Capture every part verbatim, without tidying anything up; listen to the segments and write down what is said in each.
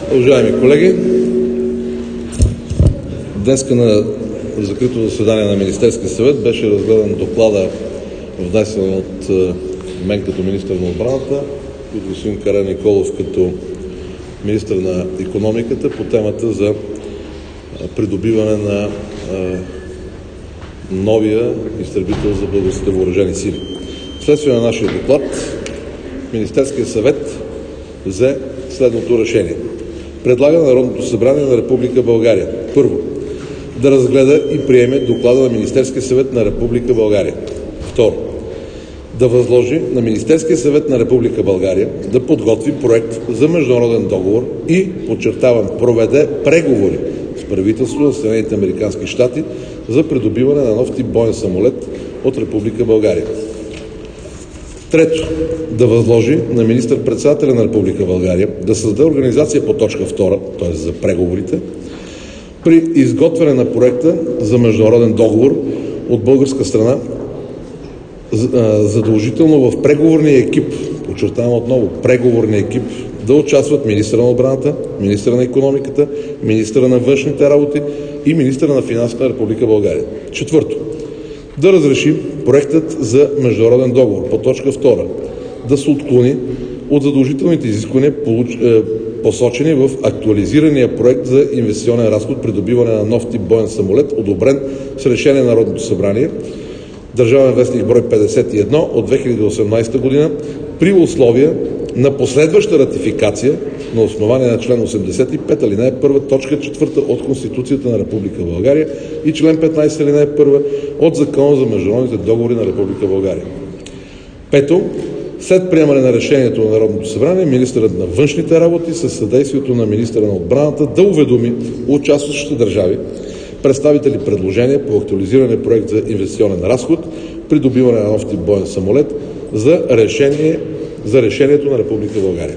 Уважаеми колеги, днеска на закрито заседание на Министерския съвет беше разгледан доклада, внесен от мен като министър на отбраната и господин Карен Николов като министър на икономиката по темата за придобиване на новия изтребител за българските въоръжени сили. Вследствие на нашия доклад Министерския съвет взе следното решение. Предлага на Народното събрание на Република България: първо, да разгледа и приеме доклада на Министерския съвет на Република България. Второ, да възложи на Министерския съвет на Република България да подготви проект за международен договор и, подчертавам, проведе преговори с правителството на Съединените американски щати за придобиване на нов тип боен самолет от Република България. Трето, да възложи на министър-председателя на Република България да създаде организация по точка втора, т.е. за преговорите, при изготвяне на проекта за международен договор от българска страна, задължително в преговорния екип, подчертавам отново, преговорния екип, да участват министъра на отбраната, министъра на икономиката, министъра на външните работи и министъра на финансите на Република България. Четвърто, да разреши проектът за международен договор по точка втора да се отклони от задължителните изисквания, посочени в актуализирания проект за инвестиционен разход придобиване на нов тип боен самолет, одобрен с решение на Народното събрание, Държавен вестник брой петдесет и едно от две хиляди и осемнадесета година, при условия на последваща ратификация на основание на член осемдесет и пет алинея първа точка четвърта от Конституцията на Република България и член петнадесет алинея първа от Закона за международните договори на Република България. Пето, след приемане на решението на Народното събрание, министърът на външните работи със съдействието на министъра на отбраната да уведоми участващите държави, представители предложения по актуализиране проект за инвестиционен разход, придобиване на нов тип боен самолет за, решение, за решението на Република България.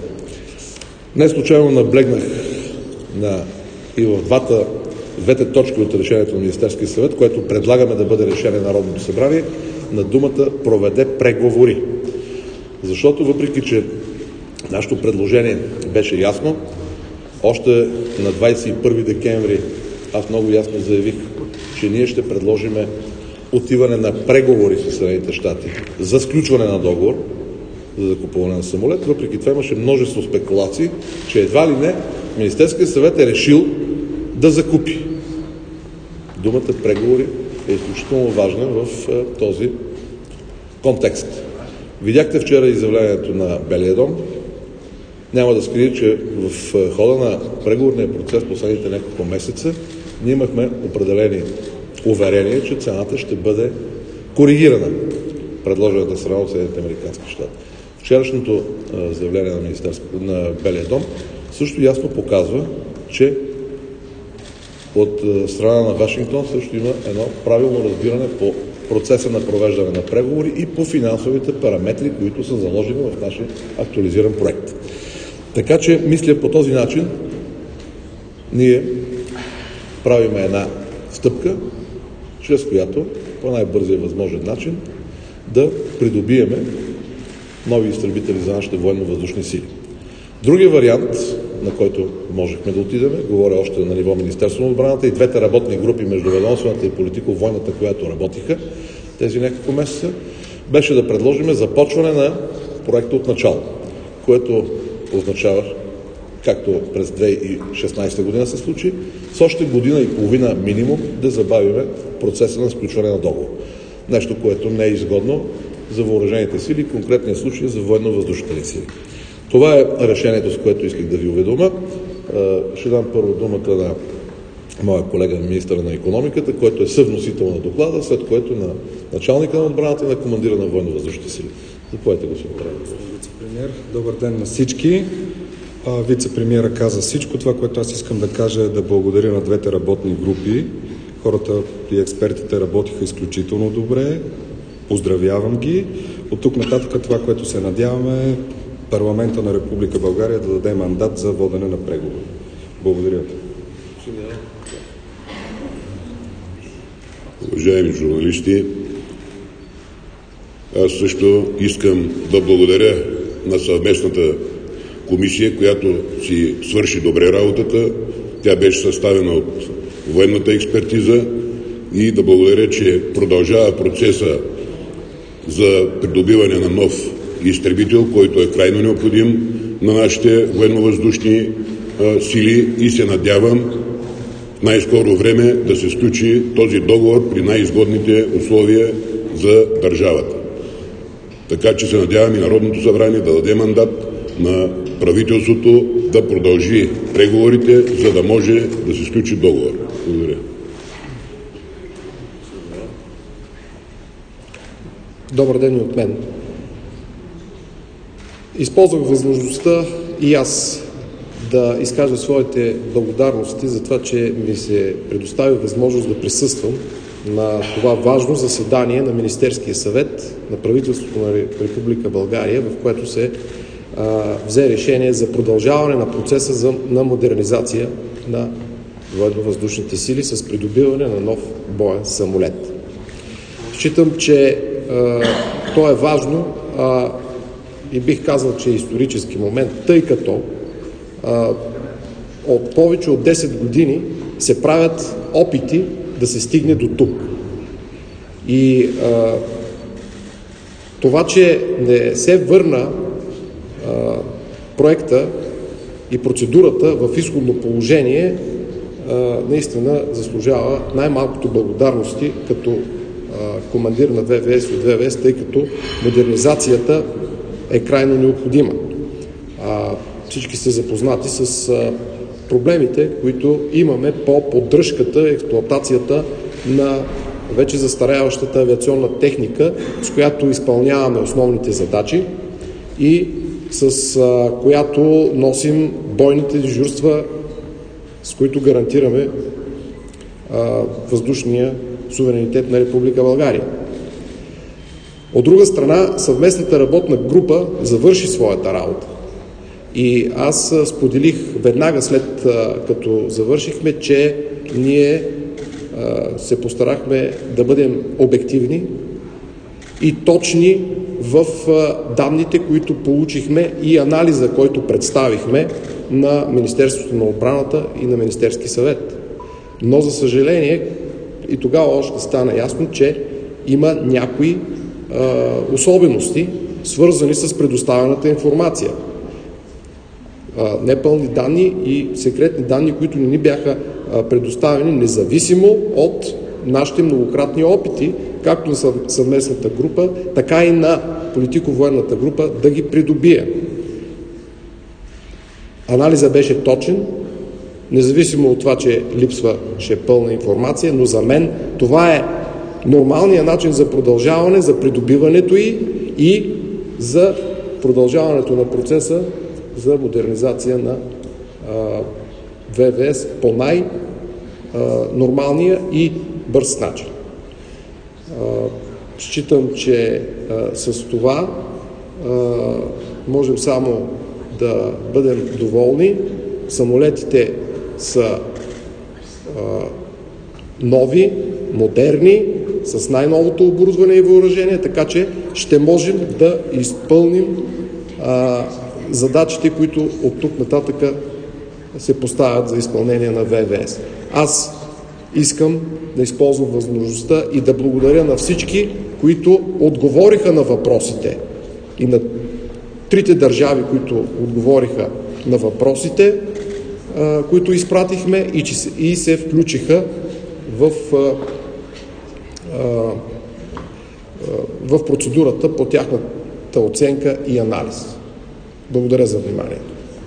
Не случайно наблегнах на и в двата, двете точки от решението на Министерския съвет, което предлагаме да бъде решение на Народното събрание, на думата проведе преговори. Защото въпреки, че нашето предложение беше ясно, още на двадесет и първи декември аз много ясно заявих, че ние ще предложим отиване на преговори с Съединените щати за сключване на договор за закупуване на самолет. Въпреки това имаше множество спекулации, че едва ли не Министерският съвет е решил да закупи. Думата преговори е изключително важна в този контекст. Видяхте вчера изявлението на Белия дом. Няма да скрия, че в хода на преговорния процес последните няколко месеца ние имахме определени уверения, че цената ще бъде коригирана, предложената страна от Съединените американски щати. Вчерашното а, заявление на, на Белия дом също ясно показва, че от а, страна на Вашингтон също има едно правилно разбиране по процеса на провеждане на преговори и по финансовите параметри, които са заложени в нашия актуализиран проект. Така че, мисля, по този начин ние правим една стъпка, чрез която по най-бързия възможен начин да придобиеме нови изтребители за нашите военно-въздушни сили. Другия вариант, на който можехме да отидем, говоря още на ниво Министерство на отбраната и двете работни групи, междуведомствената и политико-войната, която работиха тези няколко месеца, беше да предложим започване на проекта от начало, което означава, както през две хиляди и шестнадесета година се случи, с още година и половина минимум да забавиме процеса на сключване на договор. Нещо, което не е изгодно за въоръжените сили, конкретния случай за военно-въздушните сили. Това е решението, с което исках да ви уведома. Ще дам първо думата на моя колега, министъра на икономиката, който е съвносител на доклада, след което на началника на отбраната и на командира на военно-въздушните сили. Заповядайте, господин Карен. Вице-премиер, добър ден на всички. Вице-премиера каза всичко. Това, което аз искам да кажа, е да благодаря на двете работни групи. Хората и експертите работиха изключително добре. Поздравявам ги. От тук нататък това, което се надяваме, е парламента на Република България да даде мандат за водене на преговори. Благодаря ви. Уважаеми журналисти, аз също искам да благодаря на съвместната комисия, която си свърши добре работата. Тя беше съставена от военната експертиза и да благодаря, че продължава процеса за придобиване на нов изтребител, който е крайно необходим на нашите военно-въздушни сили, и се надявам в най-скоро време да се сключи този договор при най-изгодните условия за държавата. Така че се надявам и Народното събрание да даде мандат на правителството да продължи преговорите, за да може да се сключи договор. Благодаря. Добър ден и от мен. Използвах възможността и аз да изкажа своите благодарности за това, че ми се предостави възможност да присъствам на това важно заседание на Министерския съвет на правителството на Република България, в което се а, взе решение за продължаване на процеса за, на модернизация на военно-въздушните сили с придобиване на нов боен самолет. Считам, че а, то е важно а, и бих казал, че е исторически момент, тъй като а, от повече от десет години се правят опити да се стигне до тук. И а, това, че не се върна а, проекта и процедурата в изходно положение, а, наистина заслужава най-малкото благодарности като а, командир на В В С от В В С, тъй като модернизацията е крайно необходима. А, всички са запознати с а, проблемите, които имаме по поддръжката, експлоатацията на вече застаряващата авиационна техника, с която изпълняваме основните задачи и с а, която носим бойните дежурства, с които гарантираме а, въздушния суверенитет на Република България. От друга страна, съвместната работна група завърши своята работа. И аз споделих веднага след като завършихме, че ние се постарахме да бъдем обективни и точни в данните, които получихме и анализа, който представихме на Министерството на отбраната и на Министерски съвет. Но за съжаление и тогава още стана ясно, че има някои а, особености, свързани с предоставената информация. А, непълни данни и секретни данни, които не ни бяха а, предоставени, независимо от нашите многократни опити, както на съвместната група, така и на политико-военната група да ги придобие. Анализът беше точен, независимо от това, че липсваше пълна информация, но за мен това е нормалният начин за продължаване, за придобиването й и за продължаването на процеса за модернизация на а, В В С по най-нормалния и бърз начин. А, считам, че а, с това а, можем само да бъдем доволни. Самолетите са а, нови, модерни, с най-новото оборудване и въоръжение, така че ще можем да изпълним а, задачите, които от тук нататък се поставят за изпълнение на В В С. Аз искам да използвам възможността и да благодаря на всички, които отговориха на въпросите и на трите държави, които отговориха на въпросите, а, които изпратихме и, че, и се включиха в, а, а, в процедурата по тяхната оценка и анализ. Благодаря за вниманието.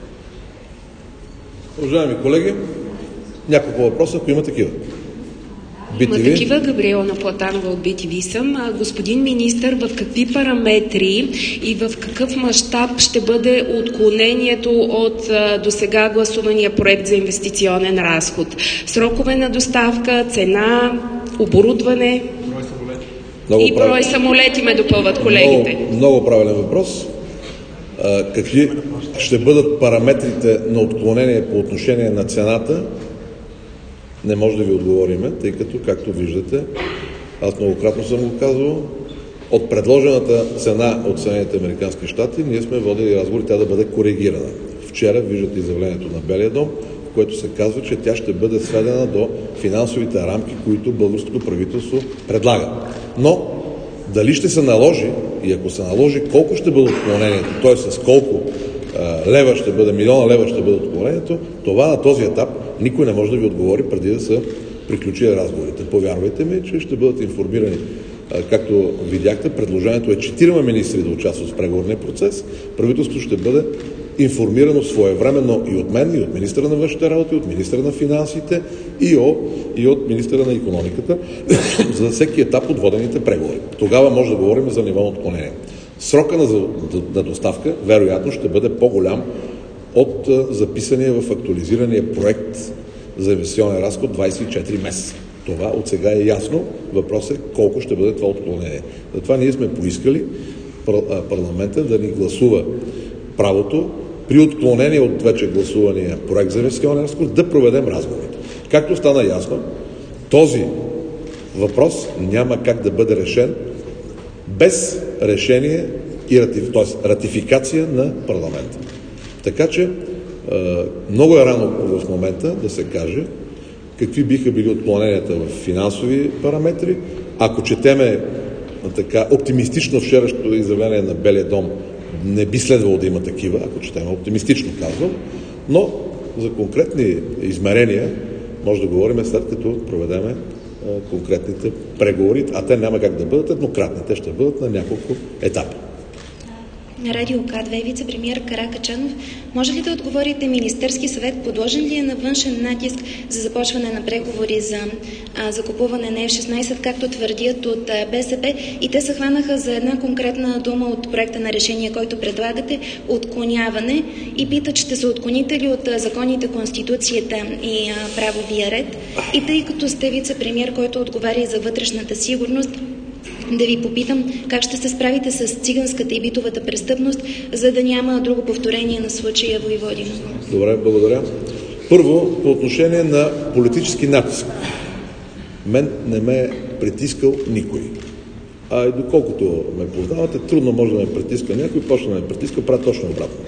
Уважаеми колеги, няколко въпроса, ако има такива. Има такива. Габриела Платанова от Би Ти Ви съм. Господин министър, в какви параметри и в какъв мащаб ще бъде отклонението от досега гласувания проект за инвестиционен разход? Срокове на доставка, цена, оборудване и брой правил... самолети ме допълват колегите. Много, много правилен въпрос. А, какви ще бъдат параметрите на отклонение по отношение на цената? Не може да ви отговориме, тъй като, както виждате, аз многократно съм го казвал, от предложената цена от Съединените американски щати ние сме водили разговори тя да бъде коригирана. вчера виждате изявлението на Белия дом, в което се казва, че тя ще бъде сведена до финансовите рамки, които българското правителство предлага. Но дали ще се наложи и ако се наложи, колко ще бъде отклонението, т.е. с колко а, лева ще бъде, милиона лева ще бъде отклонението, това на този етап никой не може да ви отговори преди да са приключили разговорите. Повярвайте ми, че ще бъдат информирани. А, както видяхте, предложението е четирима министри да участват в преговорния процес. Правителството ще бъде информирано своевременно и от мен, и от министъра на външните работи, и от министъра на финансите, и, о, и от министъра на икономиката за всеки етап от водените преговори. Тогава може да говорим за ниво на отклонение. Срока на, на доставка вероятно ще бъде по-голям от записания в актуализирания проект за инвестиционен разход двадесет и четири месеца. Това от сега е ясно. Въпросът е колко ще бъде това отклонение. Затова ние сме поискали парламента да ни гласува правото при отклонение от вече гласувания проект за инвестиционен разход да проведем разговорите. Както стана ясно, този въпрос няма как да бъде решен без решение и ратиф... т.е. ратификация на парламента. Така че много е рано в момента да се каже какви биха били отклоненията в финансови параметри. Ако четеме така оптимистично вчерашното изявление на Белия дом, не би следвало да има такива, ако четем оптимистично казвам, но за конкретни измерения може да говорим след като проведеме конкретните преговори, а те няма как да бъдат еднократни, те ще бъдат на няколко етапа. На Радио К две вице-премиер Каракачанов, може ли да отговорите, Министерски съвет подложен ли е на външен натиск за започване на преговори за а, закупуване на Еф шестнадесет, както твърдят от а, Б С П, и те се хванаха за една конкретна дума от проекта на решение, който предлагате, отклоняване, и питат, ще се отклоните ли от а, законите, Конституцията и а, правовия ред? И тъй като сте вице-премиер, който отговаря и за вътрешната сигурност, да ви попитам как ще се справите с циганската и битовата престъпност, за да няма друго повторение на случая Войводино. Добре, благодаря. Първо, по отношение на политически натиск. Мен не ме е притискал никой. А и доколкото ме познавате, трудно може да ме притиска някой, почне да ме притиска, правя точно обратното.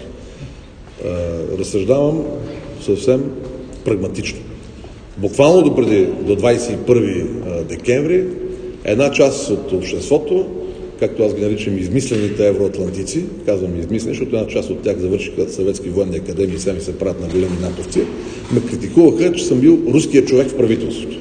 Разсъждавам съвсем прагматично. Буквално допреди до двадесет и първи декември една част от обществото, както аз ги наричам измислените евроатлантици, казвам измислени, защото една част от тях завършиха съветски военни академии и сами се правят на големи натовци, ме критикуваха, че съм бил руският човек в правителството.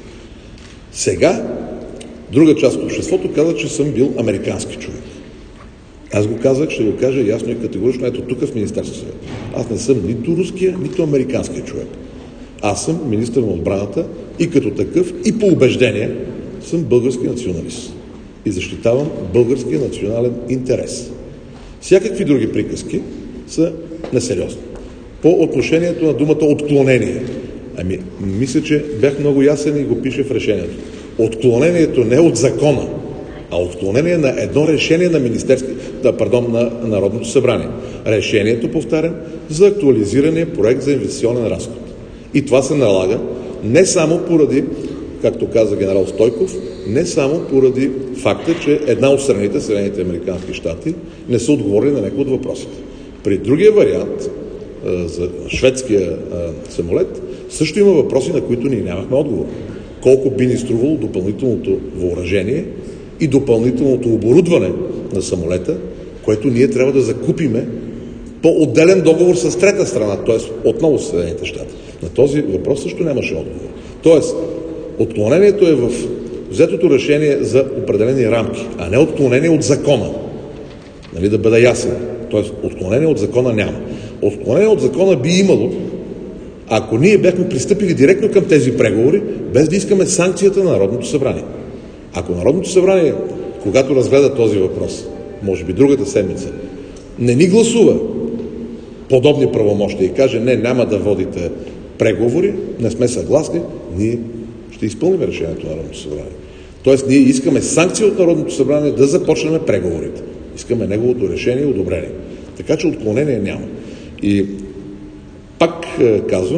Сега друга част от обществото каза, че съм бил американски човек. Аз го казах, ще го кажа ясно и категорично, ето тук в Министерския съвет. Аз не съм нито руския, нито американския човек. Аз съм министър на отбраната и като такъв, и по убеждение съм български националист и защитавам българския национален интерес. Всякакви други приказки са несериозни. По отношението на думата отклонение. Ами, мисля, че бях много ясен и го пише в решението. Отклонението не е от закона, а отклонение на едно решение на Министерски, да, пардон, на Народното събрание. Решението, повтарям, за актуализирания проект за инвестиционен разход. И това се налага не само поради, както каза генерал Стойков, не само поради факта, че една от страните, Съединените американски щати, не са отговорили на някои от въпросите. При другия вариант, за шведския самолет, също има въпроси, на които ние нямахме отговор. Колко би ни струвало допълнителното въоръжение и допълнителното оборудване на самолета, което ние трябва да закупиме по отделен договор с трета страна, т.е. отново с Съединените щати. На този въпрос също нямаше отговор. Тоест, отклонението е в взетото решение за определени рамки, а не отклонение от закона. Нали, да бъда ясен. Тоест, отклонение от закона няма. Отклонение от закона би имало, ако ние бяхме пристъпили директно към тези преговори, без да искаме санкцията на Народното събрание. Ако Народното събрание, когато разгледа този въпрос, може би другата седмица, не ни гласува подобни правомощия и каже, не, няма да водите преговори, не сме съгласни, ние ще изпълним решението на Народното събрание. Тоест, ние искаме санкция от Народното събрание да започнем преговорите. Искаме неговото решение и одобрение. Така че отклонение няма. И пак е, казвам,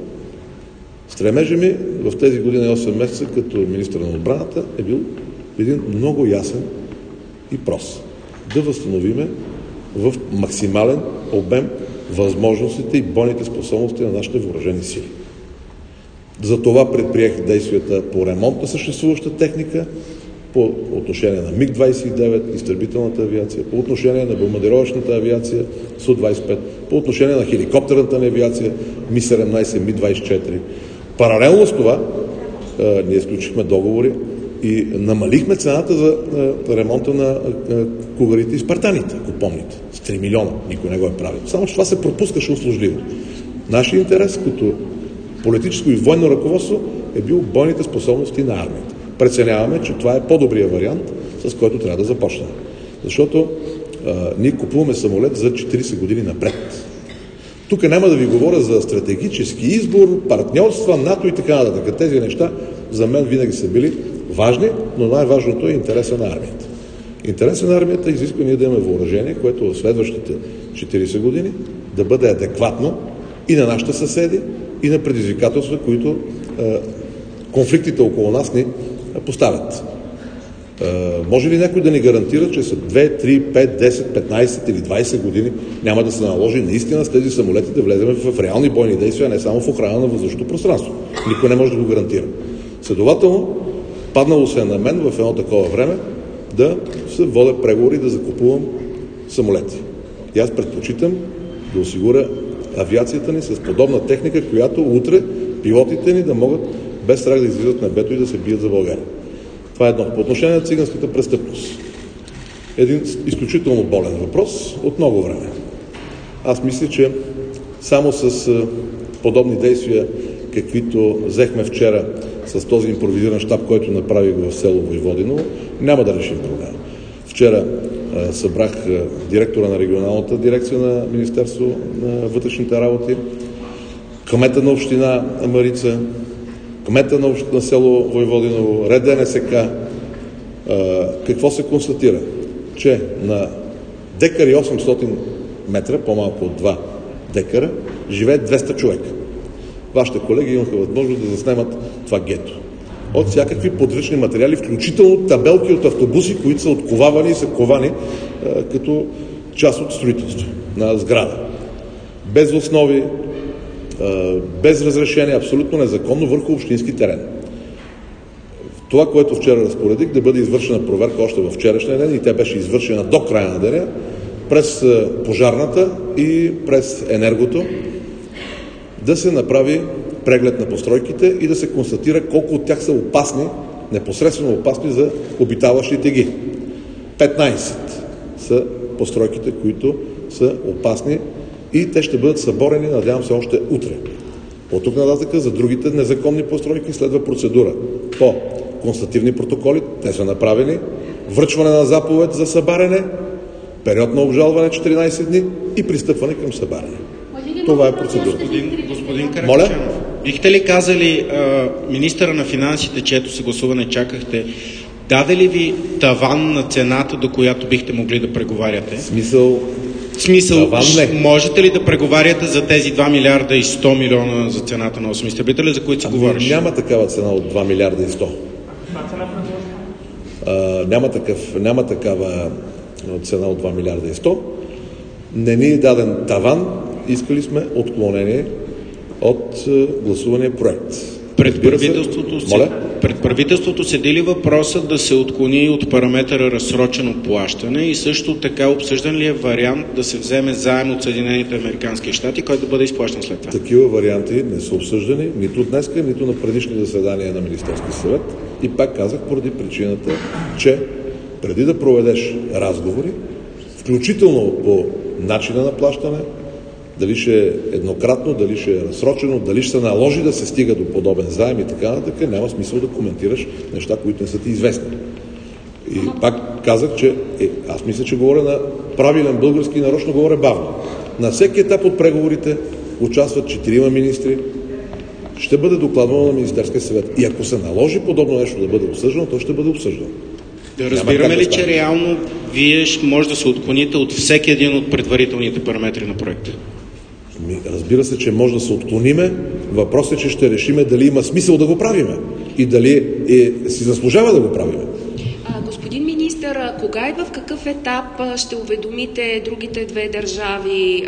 стремежа ми в тези години и осем месеца като министър на отбраната е бил един много ясен и прост. Да възстановиме в максимален обем възможностите и бойните способности на нашите въоръжени сили. За това предприех действията по ремонт на съществуваща техника, по отношение на миг двадесет и девет, изтребителната авиация, по отношение на бомбардировъчната авиация Су двадесет и пет, по отношение на хеликоптерната авиация Ми седемнадесет, Ми двадесет и четири. Паралелно с това а, ние изключихме договори и намалихме цената за а, ремонта на а, кугарите и спартаните, ако помните, с три милиона. Никой не го е правил. Само че това се пропускаше услужливо. Нашия интерес като политическо и военно ръководство е бил бойните способности на армията. Преценяваме, че това е по-добрият вариант, с който трябва да започнем. Защото а, ние купуваме самолет за четиридесет години напред. Тук няма да ви говоря за стратегически избор, партньорства, НАТО и така нататък. Тези неща за мен винаги са били важни, но най-важното е интереса на армията. Интереса на армията изисква ние да имаме въоръжение, което в следващите четиридесет години да бъде адекватно и на нашите съседи, и на предизвикателства, които а, конфликтите около нас ни поставят. А, може ли някой да ни гарантира, че след две, три, пет, десет, петнадесет или двадесет години няма да се наложи наистина с тези самолети да влезем в реални бойни действия, а не само в охрана на въздушното пространство? Никой не може да го гарантира. Следователно, паднало се на мен в едно такова време да се водя преговори да закупувам самолети. И аз предпочитам да осигуря авиацията ни с подобна техника, която утре пилотите ни да могат без страх да излизат на небето и да се бият за България. Това е едно. По отношение на циганската престъпност. Един изключително болен въпрос от много време. Аз мисля, че само с подобни действия, каквито взехме вчера с този импровизиран щаб, който направих в село Войводиново, няма да решим проблема. Вчера а, събрах а, директора на регионалната дирекция на Министерство на вътрешните работи, кмета на община Марица, кмета на, общ... на село Войводиново, РДНСК. А, какво се констатира? Че на декар и осемстотин метра, по-малко от два декара, живеят двеста човека. Вашите колеги имаха възможност да заснемат това гето. От всякакви подръчни материали, включително табелки от автобуси, които са отковавани и са ковани а, като част от строителство на сграда. Без основи, а, без разрешение, абсолютно незаконно върху общински терен. Това, което вчера разпоредих, да бъде извършена проверка още във вчерашния ден и тя беше извършена до края на деня през пожарната и през енергото, да се направи преглед на постройките и да се констатира колко от тях са опасни, непосредствено опасни за обитаващите ги. петнадесет са постройките, които са опасни и те ще бъдат съборени, надявам се, още утре. От тук нататък за другите незаконни постройки следва процедура по констативни протоколи, те са направени, връчване на заповед за събаряне, период на обжалване четиринадесет дни и пристъпване към събаряне. Това е процедура. Господин, господин Каракачанов, бихте ли казали а, министъра на финансите, чието съгласуване чакахте, даде ли ви таван на цената, до която бихте могли да преговаряте? Смисъл? Смисъл, Таван не. Можете ли да преговаряте за тези два милиарда и сто милиона за цената на осем изтребителя, за които се ами, говориш? Няма такава цена от два милиарда и сто. А, няма, такъв, няма такава цена от два милиарда и сто. Не ни е даден таван. Искали сме отклонение от гласувания проект. Пред правителството, се, пред правителството седи ли въпросът да се отклони от параметъра разсрочено плащане и също така обсъждан ли е вариант да се вземе заем от Съединените американски щати, който да бъде изплащан след това? Такива варианти не са обсъждани нито днеска, нито на предишни заседания на Министерския съвет. И пак казах, поради причината, че преди да проведеш разговори, включително по начина на плащане, дали ще е еднократно, дали ще е разсрочено, дали ще се наложи да се стига до подобен заем и така нататък, няма смисъл да коментираш неща, които не са ти известни. И пак казах, че е, аз мисля, че говоря на правилен български и нарочно говоря бавно. На всеки етап от преговорите участват четирима министри, ще бъде докладвано на Министерския съвет. И ако се наложи подобно нещо да бъде обсъждано, то ще бъде обсъждано. Да разбираме ли, че реално вие може да се отклоните от всеки един от предварителните параметри на проекта? Разбира се, че може да се отклониме. Въпросът е, че ще решиме дали има смисъл да го правиме и дали е, си заслужава да го правиме. А, господин министър, кога и в какъв какъв етап ще уведомите другите две държави,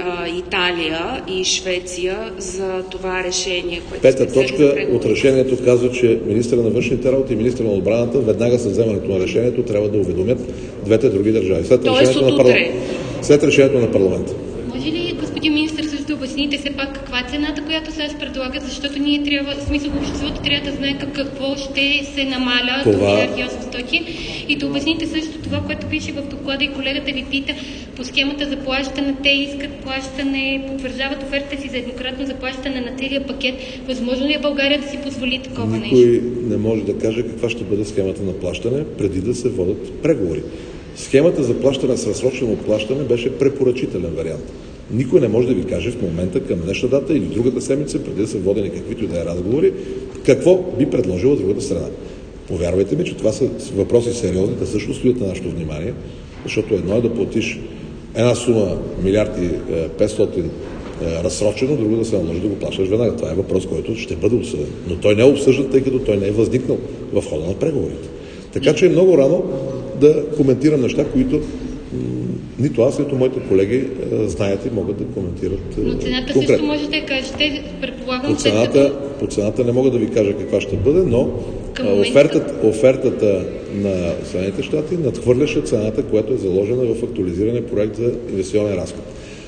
Италия и Швеция, за това решение, което Пета точка от решението казва, че министъра на външните работи и министъра на отбраната веднага след вземането на решението трябва да уведомят двете други държави. След решението, на, парла... след решението на парламента. Може ли, господин министър, също да обясните все пак каква е цената, която САЩ предлага, защото ние трябва, в смисъл обществото трябва да знае какво ще се намаля това... до милиард и осемстотин, и да обясните също това, което пише в доклада и колегата ви пита по схемата за плащане. Те искат плащане, потвърждават офертата си за еднократно заплащане на целия пакет. Възможно ли е България да си позволи такова нещо? Никой не може да каже каква ще бъде схемата на плащане преди да се водят преговори. Схемата за плащане с разсрочено плащане беше препоръчителен вариант. Никой не може да ви каже в момента, към днешна дата или другата седмица, преди да са водени каквито и да е разговори, какво би предложила другата страна. Повярвайте ми, че това са въпроси сериозни, да също стоят на нашето внимание, защото едно е да платиш една сума милиард и петстотин разсрочено, друго да се наложи да го плащаш веднага. Това е въпрос, който ще бъде обсъден. Но той не е обсъждан, тъй като той не е възникнал в хода на преговорите. Така че е много рано да коментирам неща, които м- нито аз, нито моите колеги а, знаят и могат да коментират а, Но цената конкретно. също може да кажете, предполагам, по цената, като... по цената не мога да ви кажа каква ще бъде, но а, момента... офертата, офертата на Съединените щати надхвърляше цената, която е заложена в актуализирания проект за инвестиционен разход.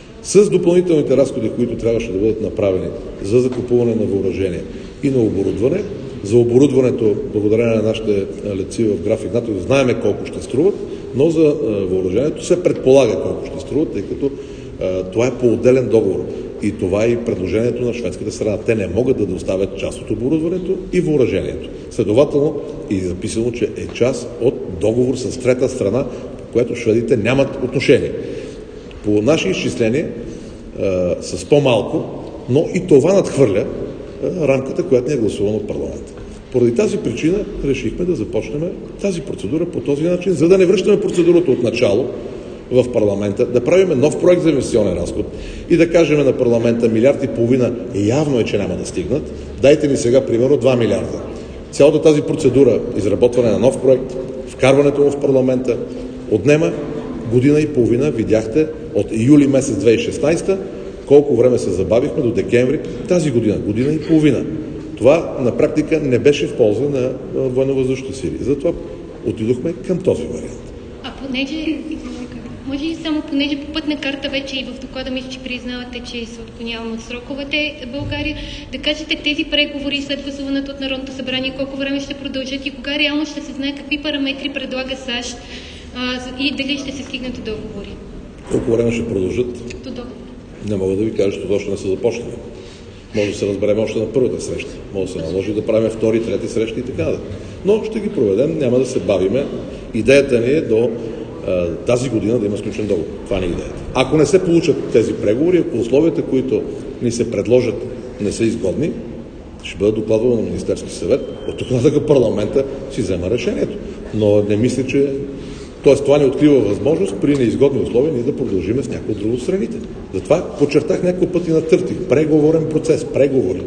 С допълнителните разходи, които трябваше да бъдат направени за закупуване на въоръжение и на оборудване, за оборудването, благодарение на нашите летци в график НАТО, знаеме колко ще струват, но за въоръжението се предполага колко ще струват, тъй като а, това е по отделен договор. И това е и предложението на шведската страна. Те не могат да доставят част от оборудването и въоръжението. Следователно и записано, че е част от договор с трета страна, по което шведите нямат отношение. По наши изчисления а, с по-малко, но и това надхвърля а, рамката, която не е гласувана от парламента. Поради тази причина решихме да започнем тази процедура по този начин, за да не връщаме процедурата от начало в парламента, да правим нов проект за инвестиционен разход и да кажем на парламента милиард и половина, явно е, че няма да стигнат, дайте ни сега примерно два милиарда. Цялата тази процедура, изработване на нов проект, вкарването му в парламента, отнема година и половина, видяхте, от юли месец две хиляди и шестнадесета, колко време се забавихме до декември тази година, година и половина. Това на практика не беше в полза на военновъздушните сили. Затова отидохме към този вариант. А понеже, може ли само понеже по пътна карта вече и в доклада мисля, че признавате, че се отклоняваме от сроковете България, да кажете тези преговори след гласуването от Народното събрание, колко време ще продължат и кога реално ще се знае какви параметри предлага САЩ а, и дали ще се стигне до договори? Колко време ще продължат? До договори. Не мога да ви кажа, че точно не са започнали. Може да се разберем още на първата среща. Може да се наложи да правим втори, трети срещи и така да. Но ще ги проведем, няма да се бавиме. Идеята ни е до а, тази година да има сключен договор. Това не е идеята. Ако не се получат тези преговори, ако условията, които ни се предложат, не са изгодни, ще бъде докладвано на Министерски съвет. От тук нататък парламента си взема решението. Но не мисля, че... Тоест, това ни открива възможност при неизгодни условия ние да продължим с някои от друго страните. Затова подчертах няколко пъти на търти. Преговорен процес, преговори.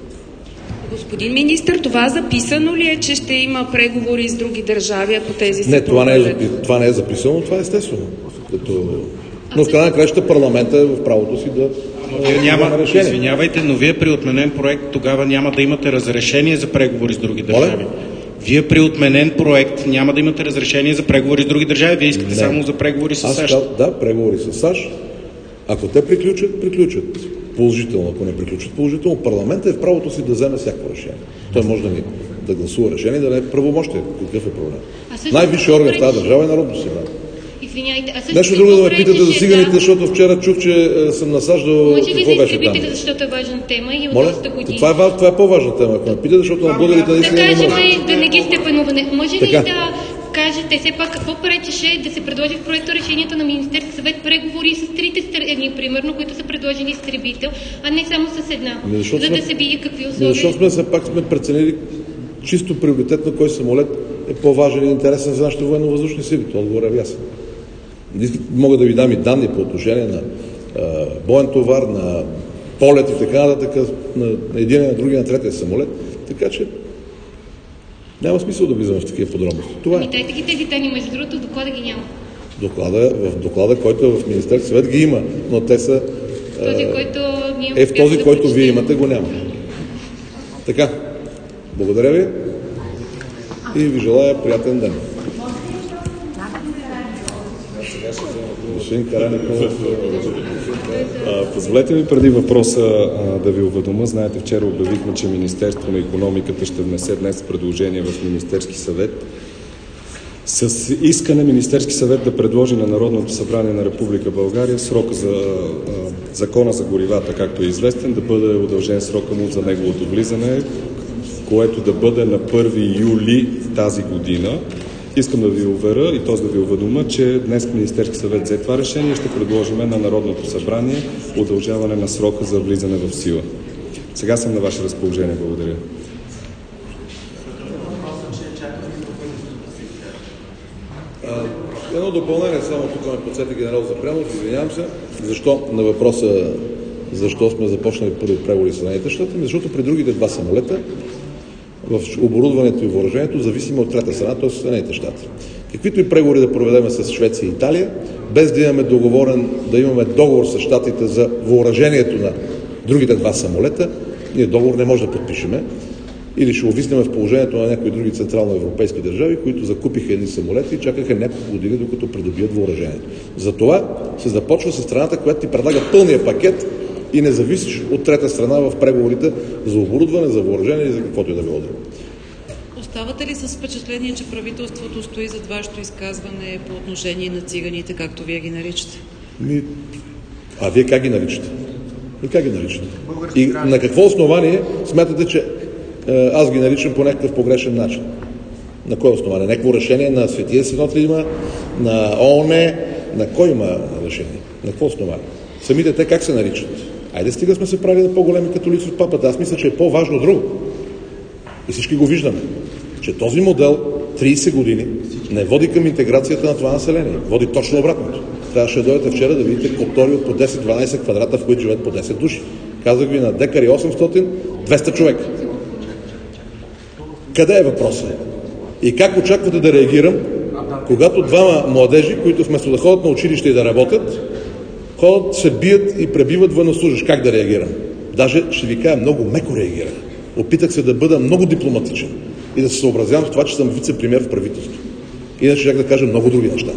Господин министър, това записано ли е, че ще има преговори с други държави, ако тези Не, това не, е, това не е записано, това е естествено. Като... Но в крайна на краща парламента е в правото си да... Вие няма, извинявайте, но вие при отменен проект тогава няма да имате разрешение за преговори с други държави. Вие при отменен проект няма да имате разрешение за преговори с други държави, вие искате не. само за преговори с САЩ. Аз, да, преговори с САЩ. Ако те приключат, приключат положително. Ако не приключат положително, парламентът е в правото си да вземе всяко решение. Той може да, ни, да гласува решение, да не е правомощие. Какъв е проблем? Най-висши орган в тази държава е Народното събрание. Извинявайте, а също нещо друго да ме питате за циганите, да... защото вчера чух, че е, съм насаждал може какво беше там. Може ли да защото е важна тема и от Моля? доста години. Това е, това е по-важна тема, ако ме питате, защото на българите наистина не може. Да кажем да не ги степенуване. Може ли да кажете все пак какво пречеше да се предложи в проекта решението на Министерски съвет преговори с трите страни, примерно, които са предложени изтребител, а не само с една, не, за сме... да се види какви условия. Защото сме все пак сме преценили чисто приоритетно кой самолет е по-важен и интересен за нашите военно-въздушни сили. Това отговор е ясен. Мога да ви дам и данни по отношение на а, боен товар, на полет и така нататък, на, на един, на другия, на третия самолет. Така че няма смисъл да влизаме в такива подробности. Това е. Ами дайте ги тези данни, между другото, доклада ги няма. Доклада, в доклада, който е в Министерски съвет, ги има, но те са... Този, който ние е в този, да който вие имате, го няма. Така, благодаря ви и ви желая приятен ден. Господин Караниколов. Позволете ми преди въпроса а, да ви уведома. Знаете, вчера обявихме, че Министерство на икономиката ще внесе днес предложение в Министерски съвет с искане Министерски съвет да предложи на Народното събрание на Република България срока за а, закона за горивата, както е известен, да бъде удължен срока му за неговото влизане, което да бъде на първи юли тази година. Искам да ви уверя и т.е. да ви уведома, че днес Министерски съвет взе това решение и ще предложим на Народното събрание удължаване на срока за влизане в сила. Сега съм на ваше разположение. Благодаря. Едно допълнение, само тук ме подсети генерал Запрянов, извинявам се, защо на въпроса защо сме започнали първи преговори с Съединените щати, защото при другите два самолета в оборудването и въоръжението зависим от трета страна, т.е. Съединените щати. Каквито и преговори да проведем с Швеция и Италия, без да имаме договорен, да имаме договор с щатите за въоръжението на другите два самолета, ние договор не може да подпишеме или ще увиснем в положението на някои други централноевропейски държави, които закупиха едни самолети и чакаха няколко години, докато придобият въоръжението. Затова се започва с страната, която ти предлага пълния пакет и не зависиш от трета страна в преговорите за оборудване, за въоръжение и за каквото и да било друго. Оставате ли с впечатление, че правителството стои зад вашето изказване по отношение на циганите, както вие ги наричате? Ми... А вие как ги наричате? И как ги наричате? И на какво основание смятате, че е, аз ги наричам по някакъв погрешен начин? На кое основание? Някакво решение на Светия Синод ли има? На ООН? На кой има решение? На какво основание? Самите те как се наричат? Айде стига сме се правили на по-големи католици от папата. Аз мисля, че е по-важно друго. И всички го виждаме, че този модел трийсет години не води към интеграцията на това население. Води точно обратното. Трябваше да дойдете вчера да видите коптори от по десет-дванайсет квадрата, в които живеят по десет души. Казах ви на декари осемстотин, двеста човека. Къде е въпросът? И как очаквате да реагирам, когато двама младежи, които вместо да ходят на училище и да работят, ходят, се бият и пребиват военнослужащ? Как да реагирам? Даже ще ви кажа, много меко реагирах. Опитах се да бъда много дипломатичен и да се съобразявам с това, че съм вице-премиер в правителството. Иначе ще да кажа много други неща.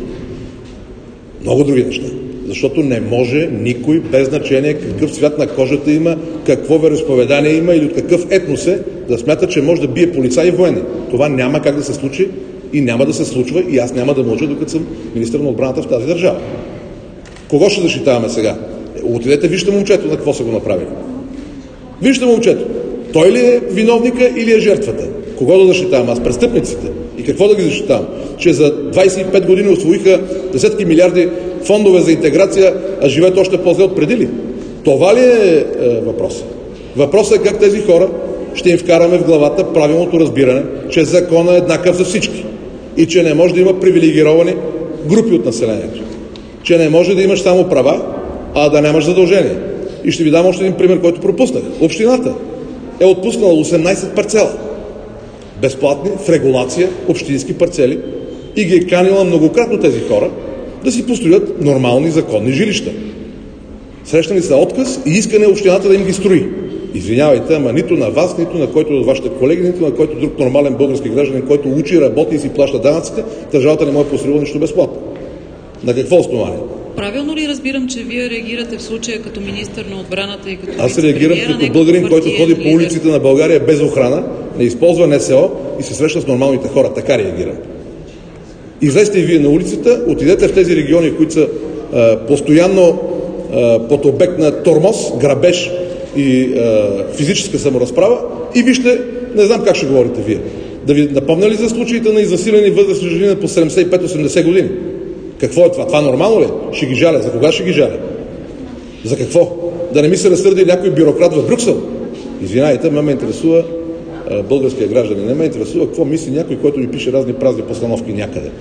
Много други неща. Защото не може никой, без значение какъв цвят на кожата има, какво вероизповедание има или от какъв етнос е, да смята, че може да бие полицай и военни. Това няма как да се случи и няма да се случва и аз няма да мълча, докато съм министър на отбраната в тази държава. Кого ще защитаваме сега? Отидете, вижте момчето на какво са го направили. Вижте момчето. Той ли е виновника или е жертвата? Кого да защитавам? Аз престъпниците. И какво да ги защитавам? Че за двайсет и пет години усвоиха десетки милиарди фондове за интеграция, а живеят още по-зле от преди ли? Това ли е, е въпросът? Въпросът е как тези хора ще им вкараме в главата правилното разбиране, че законът е еднакъв за всички и че не може да има привилегировани групи от населението. Че не може да имаш само права, а да нямаш задължения. И ще ви дам още един пример, който пропуснах. Общината е отпуснала осемнайсет парцела. Безплатни, в регулация, общински парцели и ги е канила многократно тези хора да си построят нормални, законни жилища. Срещани са отказ и искане общината да им ги строи. Извинявайте, ама нито на вас, нито на който от вашите колеги, нито на който друг нормален български гражданин, който учи, работи и си плаща данъците, държавата не може да построила нищо безплатно. На какво основание? Правилно ли разбирам, че вие реагирате в случая като министър на отбраната и като Аз реагирам като българин, който ходи по улиците на България без охрана, не използва НСО и се среща с нормалните хора. Така реагирам. Излезте и вие на улицата, отидете в тези региони, които са а, постоянно а, под обект на тормоз, грабеж и а, физическа саморазправа и вижте, не знам как ще говорите вие. Да ви напомня ли за случаите на изнасилени възрастни жени по седемдесет и пет осемдесет години? Какво е това? Това нормално ли? Ще ги жаля. За кога ще ги жаля? За какво? Да не ми се разсърди някой бюрократ в Брюксел? Извинявайте, ме ме интересува а, българския гражданин. Не ме интересува какво мисли някой, който ми пише разни празни постановки някъде.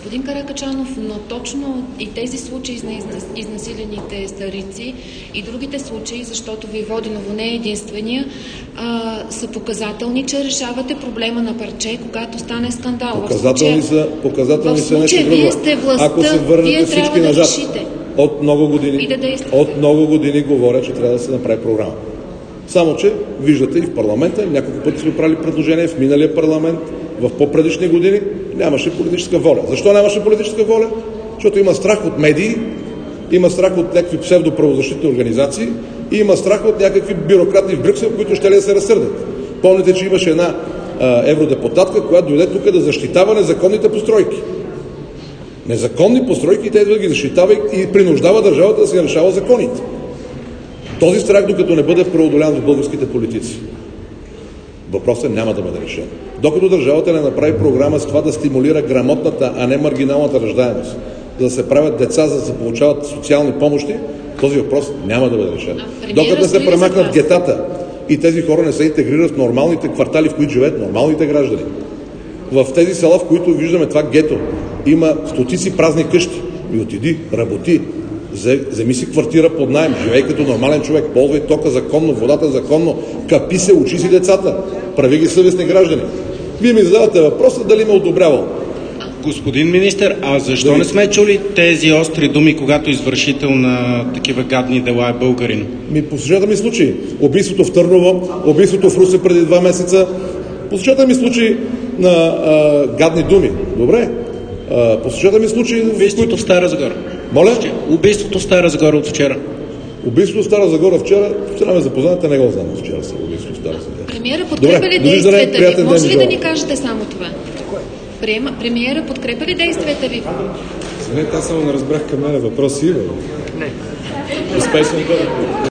Господин Каракачанов, но точно и тези случаи на изнасилените старици и другите случаи, защото Войводиново не е единствения, а, са показателни, че решавате проблема на парче, когато стане скандал. Показателни са, показателни са нещо друго. Вие сте властта, ако се върнете всички да назад, решите. От много години, да от много години говоря, че трябва да се направи програма. Само, че виждате и в парламента, няколко пъти сме правили предложения в миналия парламент, в по-предишни години, нямаше политическа воля. Защо нямаше политическа воля? Защото има страх от медии, има страх от някакви псевдоправозащитни организации и има страх от някакви бюрократи в Брюксел, които ще ли да се разсърдят. Помните, че имаше една а, евродепутатка, която дойде тук да защитава незаконните постройки. Незаконни постройки, те да ги защитава и принуждава държавата да се решава законите. Този страх, докато не бъде преодолян в българските политици, въпросът няма да бъде решен. Докато държавата не направи програма с това да стимулира грамотната, а не маргиналната раждаемост, за да се правят деца, за да се получават социални помощи, този въпрос няма да бъде решен. Докато не се премахнат гетата и тези хора не се интегрират в нормалните квартали, в които живеят нормалните граждани. В тези села, в които виждаме това гето, има стотици празни къщи. И отиди, работи, вземи си квартира под наем, живей като нормален човек, ползвай тока законно, водата законно, капи се, учи си децата, прави ги съвестни граждани. Вие ми задавате въпроса дали ме одобрявал. Господин министър, а защо да не сме чули тези остри думи, когато извършител на такива гадни дела е българин? Ми, послушайте ми случаи. Убийството в Търново, убийството в Русе преди два месеца. Послушайте ми случаи на а, гадни думи. Добре. А, послушайте ми случаи... Убийството които... в Стара Загора. Моля? Убийството в Стара Загора от вчера. Убийството в Стара Загора вчера, вчера ме запознаете, не го знам от вчера са убийството в Стара Загора. Премиера подкрепя ли действията ви? Може ли да ни кажете само това? Приема, премиера подкрепя ли действията ви? Не, аз само не разбрах към мен въпроси. Не. Успешен бъде.